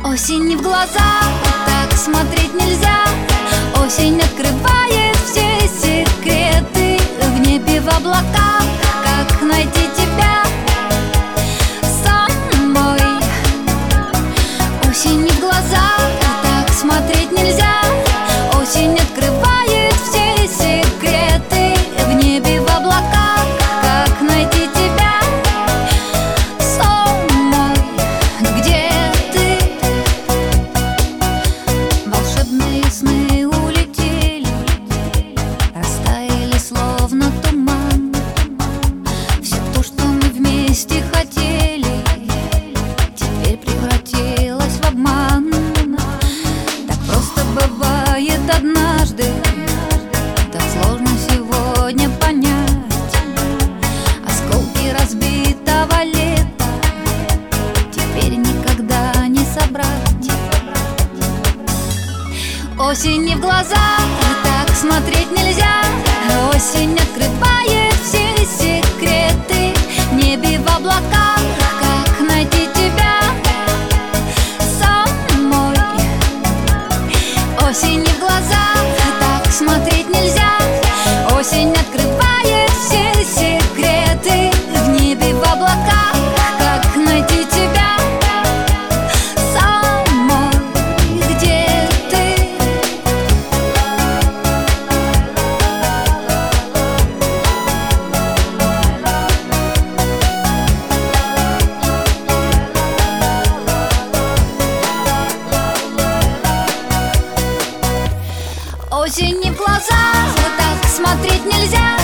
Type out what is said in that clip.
Осень в глаза, так смотреть нельзя. Осень открывает все секреты. В небе, в облаках, как найти тебя самой. Осень в глаза, так смотреть нельзя. Осень открывает все секреты. В небе, в облаках, как найти тебя самой. Где ты? Волшебные сны улетели, растаяли словно туман. Все то, что мы вместе хотели, теперь превратилось в обман. Так просто бывает однажды, так сложно сегодня понять. Осколки разбитого лета теперь никогда не собрать. Осень в глаза, так смотреть нельзя. Осень открывает все секреты. В небе, в облаках, как найти тебя самой. Осень в глаза, так смотреть нельзя. Осень открывает все секреты. В небе, в облаках, как найти тебя самой. Где ты? Осень в глаза, так смотреть нельзя.